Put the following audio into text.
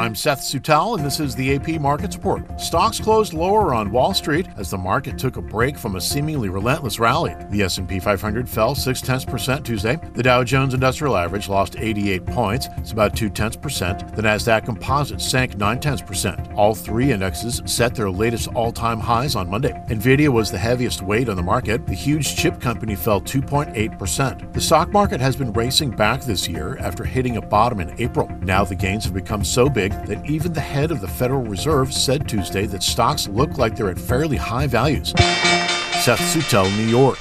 I'm Seth Sutel, and this is the AP Markets Report. Stocks closed lower on Wall Street as the market took a break from a seemingly relentless rally. The S&P 500 fell 0.6% Tuesday. The Dow Jones Industrial Average lost 88 points. It's about 0.2%. The Nasdaq Composite sank 0.9%. All three indexes set their latest all-time highs on Monday. Nvidia was the heaviest weight on the market. The huge chip company fell 2.8%. The stock market has been racing back this year after hitting a bottom in April. Now the gains have become so big that even the head of the Federal Reserve said Tuesday that stocks look like they're at fairly high values. Seth Sutel, New York.